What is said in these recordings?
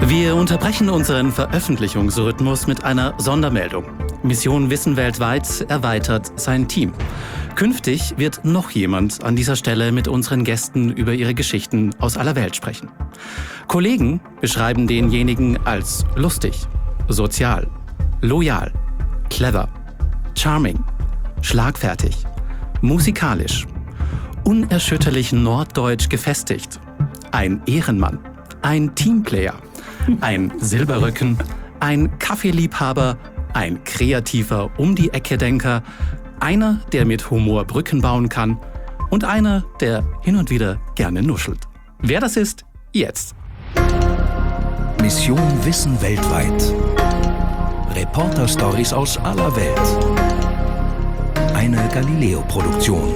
Wir unterbrechen unseren Veröffentlichungsrhythmus mit einer Sondermeldung. Mission Wissen weltweit erweitert sein Team. Künftig wird noch jemand an dieser Stelle mit unseren Gästen über ihre Geschichten aus aller Welt sprechen. Kollegen beschreiben denjenigen als lustig, sozial, loyal, clever, charming, schlagfertig, musikalisch, unerschütterlich norddeutsch gefestigt, ein Ehrenmann, ein Teamplayer, ein Silberrücken, ein Kaffeeliebhaber, ein kreativer Um-die-Ecke-Denker, einer, der mit Humor Brücken bauen kann und einer, der hin und wieder gerne nuschelt. Wer das ist, jetzt. Mission Wissen weltweit. Reporter-Stories aus aller Welt. Eine Galileo-Produktion.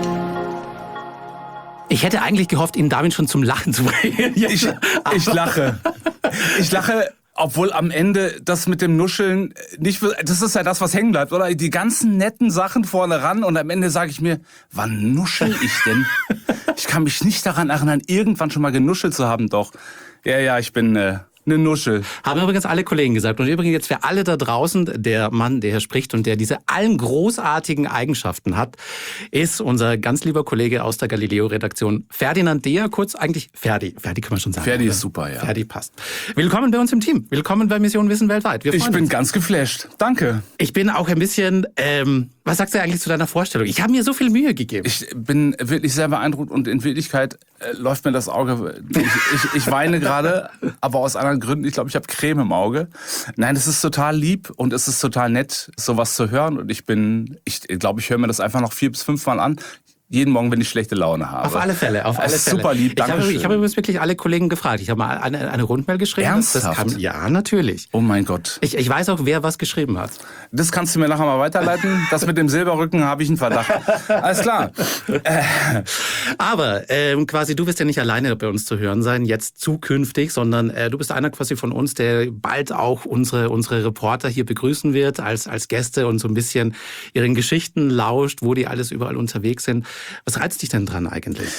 Ich hätte eigentlich gehofft, ihn damit schon zum Lachen zu bringen. Ich lache. Ich lache, obwohl am Ende das mit dem Nuscheln nicht, das ist ja das, was hängen bleibt, oder? Die ganzen netten Sachen vorne ran und am Ende sage ich mir, wann nuschel ich denn? Ich kann mich nicht daran erinnern, irgendwann schon mal genuschelt zu haben, doch. Ja, ich bin eine Nuschel. Haben übrigens alle Kollegen gesagt. Und übrigens jetzt für alle da draußen, der Mann, der hier spricht und der diese allen großartigen Eigenschaften hat, ist unser ganz lieber Kollege aus der Galileo-Redaktion, Ferdinand Deher, kurz eigentlich Ferdi. Ferdi kann man schon sagen. Ferdi oder? Ist super, ja. Ferdi passt. Willkommen bei uns im Team. Willkommen bei Mission Wissen weltweit. Wir freuen Ich bin uns. ganz geflasht. Danke. Ich bin auch ein bisschen, was sagst du eigentlich zu deiner Vorstellung? Ich habe mir so viel Mühe gegeben. Ich bin wirklich sehr beeindruckt und in Wirklichkeit läuft mir das Auge. Ich weine gerade, aber aus anderen Gründen. Ich glaube, ich habe Creme im Auge. Nein, es ist total lieb und es ist total nett, sowas zu hören. Und ich glaube, ich höre mir das einfach noch 4 bis 5 Mal an. Jeden Morgen, wenn ich schlechte Laune habe. Auf alle Fälle. Das ist super lieb, danke. Ich habe übrigens wirklich alle Kollegen gefragt. Ich habe mal eine Rundmail geschrieben. Ernsthaft? Ja, natürlich. Oh mein Gott. Ich weiß auch, wer was geschrieben hat. Das kannst du mir nachher mal weiterleiten. Das mit dem Silberrücken habe ich einen Verdacht. Alles klar. Aber quasi, du wirst ja nicht alleine bei uns zu hören sein, jetzt zukünftig, sondern du bist einer quasi von uns, der bald auch unsere Reporter hier begrüßen wird als Gäste und so ein bisschen ihren Geschichten lauscht, wo die alles überall unterwegs sind. Was reizt dich denn dran eigentlich?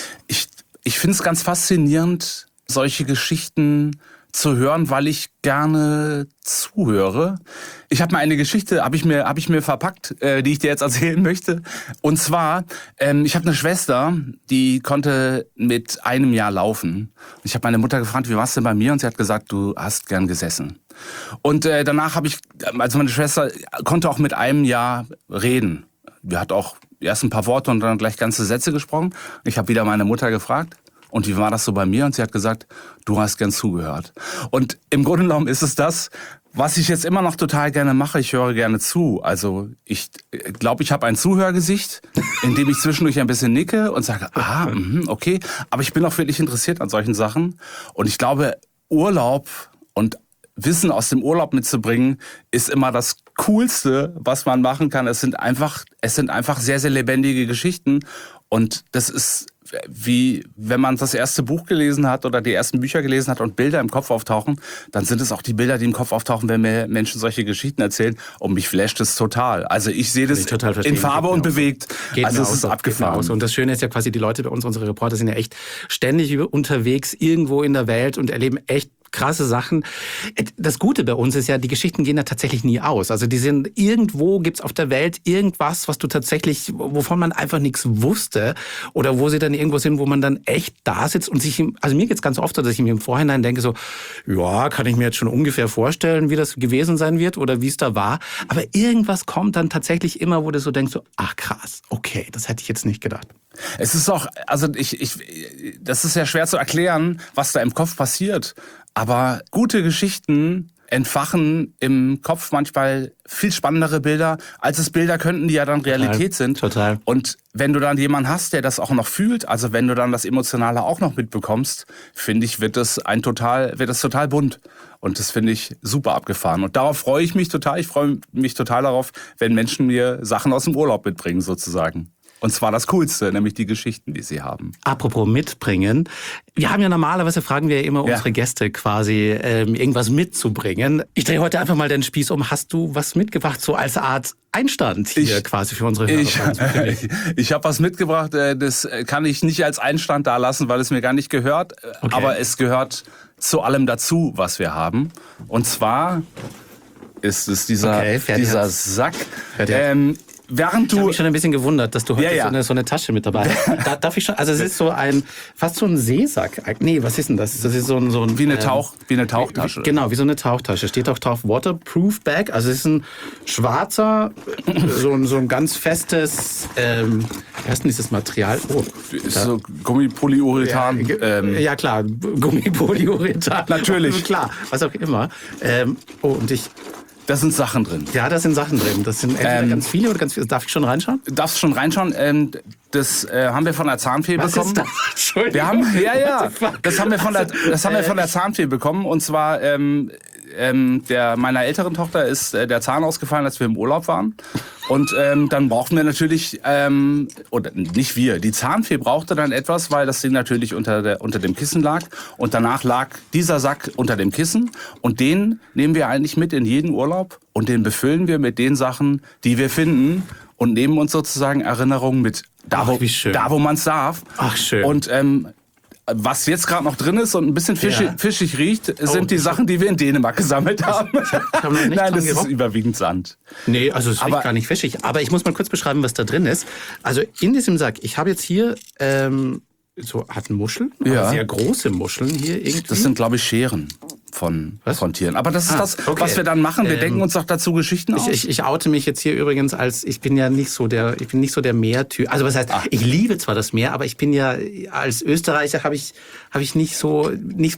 Ich finde es ganz faszinierend, solche Geschichten zu hören, weil ich gerne zuhöre. Ich habe mal eine Geschichte, habe ich mir verpackt, die ich dir jetzt erzählen möchte. Und zwar, ich habe eine Schwester, die konnte mit 1 Jahr laufen. Ich habe meine Mutter gefragt, wie war's denn bei mir? Und sie hat gesagt, du hast gern gesessen. Und danach also meine Schwester konnte auch mit 1 Jahr reden. Die hat auch erst ein paar Worte und dann gleich ganze Sätze gesprochen. Ich habe wieder meine Mutter gefragt, und wie war das so bei mir? Und sie hat gesagt, du hast gern zugehört. Und im Grunde genommen ist es das, was ich jetzt immer noch total gerne mache. Ich höre gerne zu. Also ich glaube, ich habe ein Zuhörgesicht, in dem ich zwischendurch ein bisschen nicke und sage, okay. Aber ich bin auch wirklich interessiert an solchen Sachen. Und ich glaube, Urlaub und Wissen aus dem Urlaub mitzubringen, ist immer das Coolste, was man machen kann. Es sind einfach sehr, sehr lebendige Geschichten. Und das ist wie, wenn man das erste Buch gelesen hat oder die ersten Bücher gelesen hat und Bilder im Kopf auftauchen, dann sind es auch die Bilder, die im Kopf auftauchen, wenn mir Menschen solche Geschichten erzählen. Und mich flasht es total. Also ich sehe das in Farbe und bewegt. Also es ist abgefahren. Und das Schöne ist ja quasi, die Leute bei uns, unsere Reporter sind ja echt ständig unterwegs irgendwo in der Welt und erleben echt krasse Sachen. Das Gute bei uns ist ja, die Geschichten gehen ja tatsächlich nie aus. Also irgendwo gibt's auf der Welt irgendwas, was du tatsächlich, wovon man einfach nichts wusste oder wo sie dann irgendwo sind, wo man dann echt da sitzt und also mir geht's ganz oft so, dass ich mir im Vorhinein denke so, ja, kann ich mir jetzt schon ungefähr vorstellen, wie das gewesen sein wird oder wie es da war. Aber irgendwas kommt dann tatsächlich immer, wo du so denkst so, ach krass, okay, das hätte ich jetzt nicht gedacht. Es ist auch, also das ist ja schwer zu erklären, was da im Kopf passiert. Aber gute Geschichten entfachen im Kopf manchmal viel spannendere Bilder, als es Bilder könnten, die ja dann Realität sind. Total. Und wenn du dann jemanden hast, der das auch noch fühlt, also wenn du dann das Emotionale auch noch mitbekommst, finde ich, wird das total bunt. Und das finde ich super abgefahren. Und darauf freue ich mich total. Ich freue mich total darauf, wenn Menschen mir Sachen aus dem Urlaub mitbringen, sozusagen. Und zwar das Coolste, nämlich die Geschichten, die sie haben. Apropos mitbringen. Wir haben ja normalerweise, fragen wir ja immer unsere Gäste quasi, irgendwas mitzubringen. Ich drehe heute einfach mal den Spieß um. Hast du was mitgebracht, so als Art Einstand hier quasi für unsere Hörer? Ich habe was mitgebracht, das kann ich nicht als Einstand da lassen, weil es mir gar nicht gehört. Okay. Aber es gehört zu allem dazu, was wir haben. Und zwar ist es dieser Sack. Während ich habe mich schon ein bisschen gewundert, dass du heute so eine Tasche mit dabei hast. Darf ich schon? Also es ist so fast so ein Seesack. Nee, was ist denn das? Das ist so ein wie eine Tauchtasche. Genau, wie so eine Tauchtasche. Steht auch drauf Waterproof Bag. Also es ist ein schwarzer, so ein ganz festes, wie heißt denn dieses Material? Oh, ist so Gummipolyurethan. Ja klar, Gummipolyurethan. Natürlich. Klar, was auch immer. Da sind Sachen drin. Ja, da sind Sachen drin. Das sind entweder ganz viele oder ganz viele. Darf ich schon reinschauen? Darfst du schon reinschauen? Das haben wir von der Zahnfee bekommen. Was ist das? Entschuldigung. Wir haben, das haben wir von der Zahnfee bekommen. Und zwar meiner älteren Tochter ist der Zahn ausgefallen, als wir im Urlaub waren. Und dann brauchten wir natürlich, oder nicht wir, die Zahnfee brauchte dann etwas, weil das Ding natürlich unter dem Kissen lag. Und danach lag dieser Sack unter dem Kissen. Und den nehmen wir eigentlich mit in jeden Urlaub. Und den befüllen wir mit den Sachen, die wir finden. Und nehmen uns sozusagen Erinnerungen mit. Da, wo man es darf. Ach, schön. Und was jetzt gerade noch drin ist und ein bisschen fischig riecht, sind die Sachen, die wir in Dänemark gesammelt haben. Ich hab noch nicht Nein, das ist überwiegend Sand. Nee, also es riecht gar nicht fischig. Aber ich muss mal kurz beschreiben, was da drin ist. Also in diesem Sack, ich habe jetzt hier hat Muscheln, sehr große Muscheln hier irgendwie. Das sind, glaube ich, Scheren von Tieren. Aber das ist was wir dann machen. Wir denken uns doch dazu Geschichten aus. Ich oute mich jetzt hier übrigens als, ich bin nicht so der Meertyp. Also was heißt, ich liebe zwar das Meer, aber ich bin ja, als Österreicher war ich nicht so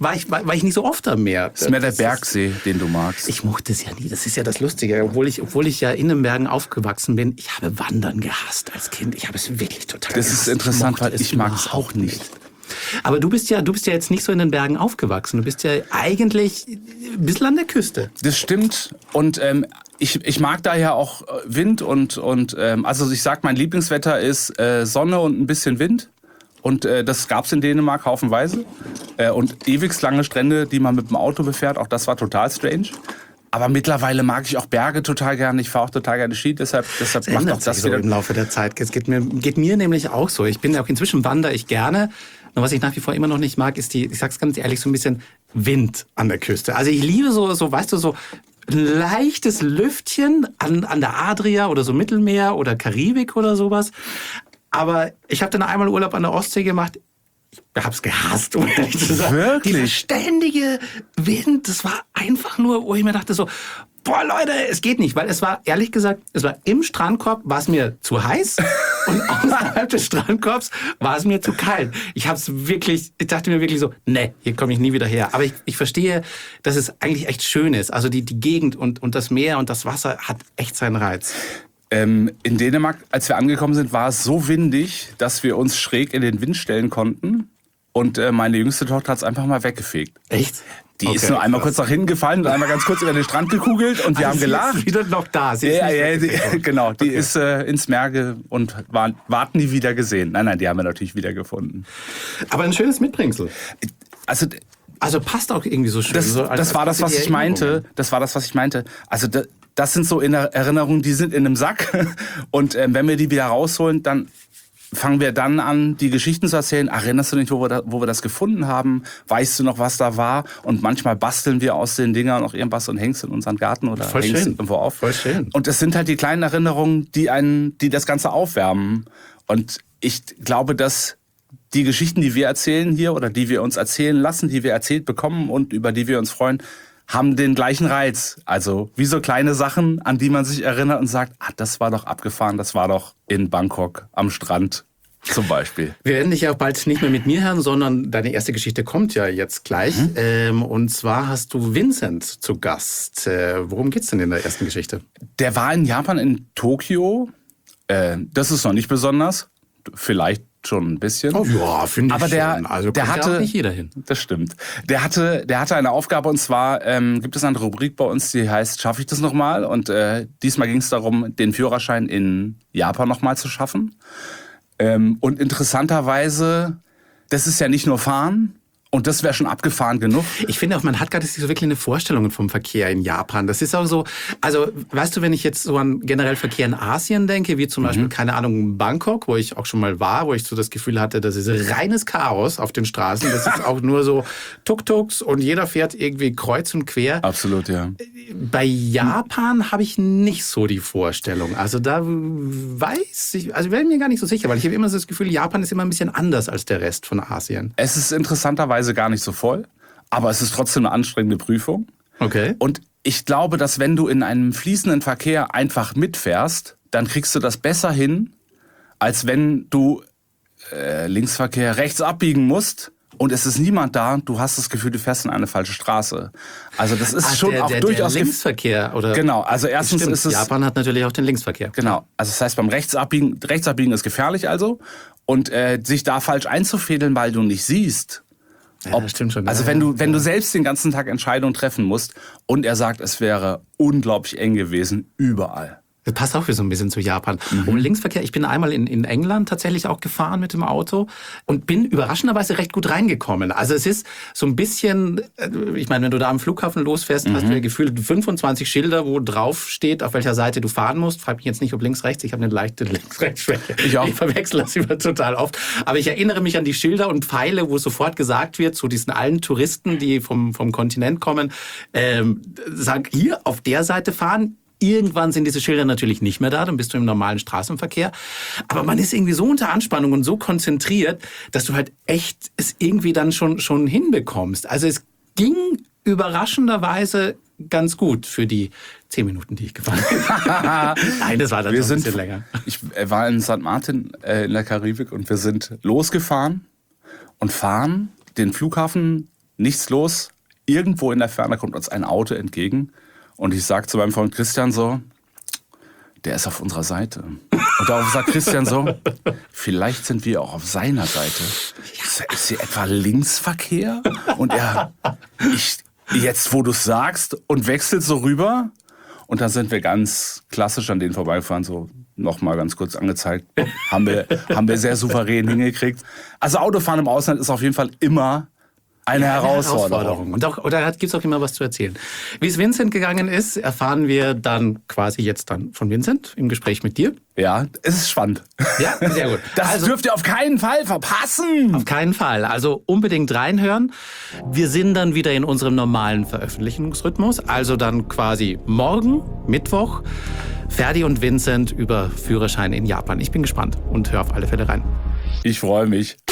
oft am Meer. Das ist mehr der Bergsee, den du magst. Ich mochte es ja nie. Das ist ja das Lustige. Obwohl ich ja in den Bergen aufgewachsen bin, ich habe Wandern gehasst als Kind. Ich habe es wirklich total gehasst. Das ist interessant, weil ich mag es auch nicht. Aber du bist ja jetzt nicht so in den Bergen aufgewachsen. Du bist ja eigentlich ein bisschen an der Küste. Das stimmt. Und ich mag daher auch Wind und also ich sag, mein Lieblingswetter ist Sonne und ein bisschen Wind. Und das gab's in Dänemark haufenweise. Und ewig lange Strände, die man mit dem Auto befährt. Auch das war total strange. Aber mittlerweile mag ich auch Berge total gerne. Ich fahre auch total gerne Ski, deshalb macht auch das wieder im Laufe der Zeit. Es geht mir nämlich auch so. Ich bin ja auch inzwischen wandere ich gerne. Nur was ich nach wie vor immer noch nicht mag, ist ich sag's ganz ehrlich, so ein bisschen Wind an der Küste. Also ich liebe so weißt du, so ein leichtes Lüftchen an der Adria oder so Mittelmeer oder Karibik oder sowas. Aber ich habe dann einmal Urlaub an der Ostsee gemacht. Ich hab's gehasst, um ehrlich zu sagen. Wirklich? Dieser ständige Wind, das war einfach nur, wo ich mir dachte so, boah Leute, es geht nicht. Weil es war, ehrlich gesagt, im Strandkorb war es mir zu heiß und außerhalb des Strandkorbs war es mir zu kalt. Ich dachte mir wirklich so, nee, hier komme ich nie wieder her. Aber ich verstehe, dass es eigentlich echt schön ist. Also die Gegend und das Meer und das Wasser hat echt seinen Reiz. In Dänemark, als wir angekommen sind, war es so windig, dass wir uns schräg in den Wind stellen konnten. Und meine jüngste Tochter hat es einfach mal weggefegt. Echt? Die ist nur einmal kurz nach hinten gefallen und einmal ganz kurz über den Strand gekugelt und wir haben gelacht. Sie ist wieder noch da. Genau. Die ist ins Meer und warten nie wieder gesehen. Nein, die haben wir natürlich wieder gefunden. Aber ein schönes Mitbringsel. Also passt auch irgendwie so schön. Das war das, was ich meinte. Also das sind so Erinnerungen, die sind in einem Sack. Und wenn wir die wieder rausholen, dann fangen wir dann an, die Geschichten zu erzählen. Erinnerst du dich, wo wir das gefunden haben? Weißt du noch, was da war? Und manchmal basteln wir aus den Dingern noch irgendwas und hängst in unseren Garten oder hängst irgendwo auf. Voll schön. Und es sind halt die kleinen Erinnerungen, die das Ganze aufwärmen. Und ich glaube, dass die Geschichten, die wir erzählen hier oder die wir uns erzählen lassen, die wir erzählt bekommen und über die wir uns freuen, haben den gleichen Reiz. Also wie so kleine Sachen, an die man sich erinnert und sagt, das war doch abgefahren, das war doch in Bangkok am Strand zum Beispiel. Wir werden dich ja auch bald nicht mehr mit mir hören, sondern deine erste Geschichte kommt ja jetzt gleich. Und zwar hast du Vincent zu Gast. Worum geht's denn in der ersten Geschichte? Der war in Japan, in Tokio. Das ist noch nicht besonders. Vielleicht schon ein bisschen. Oh ja, finde ich aber schon. Also der hatte, ja auch nicht jeder hin. Das stimmt. Der hatte eine Aufgabe und zwar gibt es eine Rubrik bei uns, die heißt, schaffe ich das nochmal? Und diesmal ging es darum, den Führerschein in Japan nochmal zu schaffen. Und interessanterweise, das ist ja nicht nur Fahren. Und das wäre schon abgefahren genug. Ich finde auch, man hat gar nicht so wirklich eine Vorstellung vom Verkehr in Japan. Das ist auch so, also weißt du, wenn ich jetzt so an generell Verkehr in Asien denke, wie zum Beispiel, keine Ahnung, Bangkok, wo ich auch schon mal war, wo ich so das Gefühl hatte, das ist reines Chaos auf den Straßen. Das ist auch nur so Tuk-Tuks und jeder fährt irgendwie kreuz und quer. Absolut, ja. Bei Japan habe ich nicht so die Vorstellung. Also da weiß ich, also bin mir gar nicht so sicher, weil ich habe immer so das Gefühl, Japan ist immer ein bisschen anders als der Rest von Asien. Es ist interessanterweise gar nicht so voll, aber es ist trotzdem eine anstrengende Prüfung. Okay. Und ich glaube, dass wenn du in einem fließenden Verkehr einfach mitfährst, dann kriegst du das besser hin, als wenn du Linksverkehr rechts abbiegen musst und es ist niemand da, du hast das Gefühl, du fährst in eine falsche Straße. Also das ist schon auch durchaus... Der Linksverkehr, oder? Genau, also erstens Stimmt, ist es... Japan hat natürlich auch den Linksverkehr. Genau, also das heißt beim Rechtsabbiegen ist gefährlich also. Und sich da falsch einzufädeln, weil du nicht siehst. Ja, das stimmt schon. Also wenn du selbst den ganzen Tag Entscheidungen treffen musst und er sagt, es wäre unglaublich eng gewesen, überall. Das passt auch wieder so ein bisschen zu Japan. Und Linksverkehr, ich bin einmal in England tatsächlich auch gefahren mit dem Auto und bin überraschenderweise recht gut reingekommen. Also es ist so ein bisschen, ich meine, wenn du da am Flughafen losfährst, hast du ja gefühlt 25 Schilder, wo drauf steht, auf welcher Seite du fahren musst. Frag mich jetzt nicht, ob links, rechts, ich habe eine leichte Links-Rechts-Schwäche. Ich auch. Ich verwechsel das immer total oft. Aber ich erinnere mich an die Schilder und Pfeile, wo sofort gesagt wird, zu diesen allen Touristen, die vom Kontinent kommen, sagen, hier auf der Seite fahren. Irgendwann sind diese Schilder natürlich nicht mehr da, dann bist du im normalen Straßenverkehr. Aber man ist irgendwie so unter Anspannung und so konzentriert, dass du halt echt es irgendwie dann schon hinbekommst. Also es ging überraschenderweise ganz gut für die 10 Minuten, die ich gefahren bin. Nein, das war dann schon ein bisschen länger. Ich war in St. Martin in der Karibik und wir sind losgefahren und fahren den Flughafen, nichts los. Irgendwo in der Ferne kommt uns ein Auto entgegen. Und ich sage zu meinem Freund Christian so, der ist auf unserer Seite. Und darauf sagt Christian so, vielleicht sind wir auch auf seiner Seite. Ist hier etwa Linksverkehr? Und er, jetzt wo du es sagst, und wechselt so rüber. Und dann sind wir ganz klassisch an denen vorbeigefahren, so nochmal ganz kurz angezeigt. Haben wir sehr souverän hingekriegt. Also Autofahren im Ausland ist auf jeden Fall immer eine Herausforderung. Und da gibt es auch immer was zu erzählen. Wie es Vincent gegangen ist, erfahren wir dann quasi jetzt dann von Vincent im Gespräch mit dir. Ja, es ist spannend. Ja, sehr gut. Das dürft ihr auf keinen Fall verpassen. Auf keinen Fall. Also unbedingt reinhören. Wir sind dann wieder in unserem normalen Veröffentlichungsrhythmus. Also dann quasi morgen, Mittwoch, Ferdi und Vincent über Führerschein in Japan. Ich bin gespannt und höre auf alle Fälle rein. Ich freue mich.